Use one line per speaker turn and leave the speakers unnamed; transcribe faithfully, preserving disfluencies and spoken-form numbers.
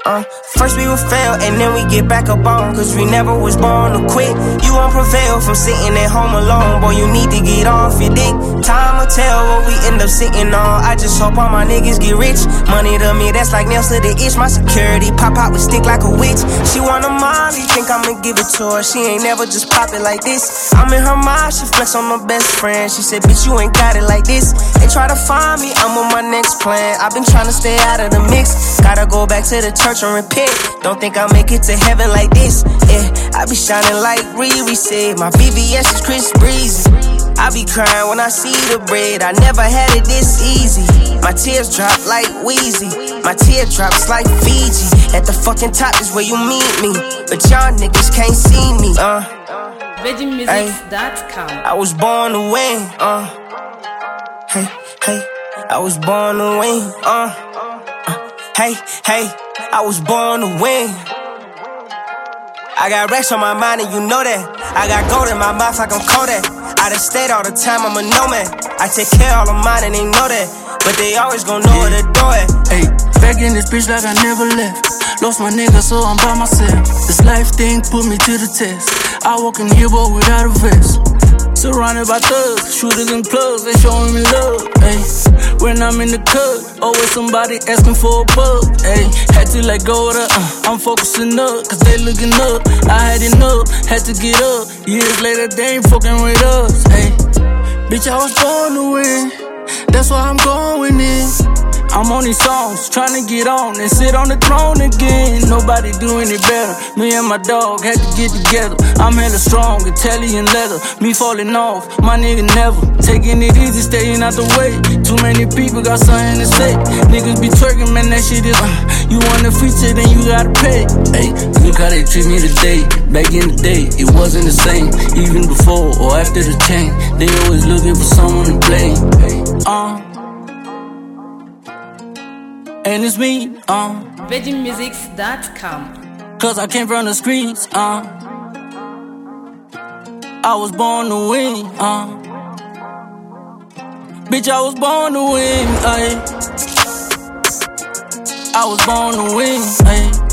Uh, first we would fail, and then we get back up on. Cause we never was born to quit. You won't prevail from sitting at home alone. Boy, you need to get off your dick. Time will tell what we end up sitting on. I just hope all my niggas get rich. Money to me, that's like nails to the itch. My security pop out with stick like a witch. She want a Molly, think I'ma give it to her. She ain't never just pop it like this. I'm in her mind, she flex on my best friend. She said, bitch, you ain't got it like this. They try to find me, I'm on my next plan. I've been trying to stay out of the mix. Gotta go back to the church and repent. Don't think I'll make it to heaven like this. Yeah, I be shining like Riri said. My B B S is Chris Breezy. I be crying when I see the bread. I never had it this easy. My tears drop like Wheezy. My teardrops like Fiji. At the fucking top is where you meet me. But y'all niggas can't see me. Uh,
Virgin Music dot com.
I was born to win. Uh, hey, hey. I was born to win. Uh, uh hey, hey. I was born to win. I got racks on my mind and you know that. I got gold in my mouth like I'm Kodak. I done stayed all the time, I'm a nomad. I take care of all of mine and they know that. But they always gon' know where to do it.
Ayy, back in this bitch like I never left. Lost my nigga, so I'm by myself. This life thing put me to the test. I walk in here but without a vest. Surrounded by thugs, shooters and plugs, they showing me love. Ayy, when I'm in the cut, always somebody asking for a bug. Ayy, had to let go of the, uh, I'm focusing up, cause they looking up. I had enough, had to get up. Years later, they ain't fucking with us. Ayy, bitch, I was born to win. That's why I'm going in. I'm on these songs, tryna get on and sit on the throne again. Nobody doing it better. Me and my dog had to get together. I'm hella strong, Italian leather. Me falling off, my nigga never. Taking it easy, staying out the way. Too many people got something to say. Niggas be twerking, man, that shit is uh, you want a feature, then you gotta pay. Hey, look how they treat me today. Back in the day, it wasn't the same. Even before or after the change, they always looking for someone to blame. Uh And it's me, uh
Virgin Music dot com.
Cause I came from the streets, uh I was born to win, uh bitch, I was born to win, ayy I was born to win, ayy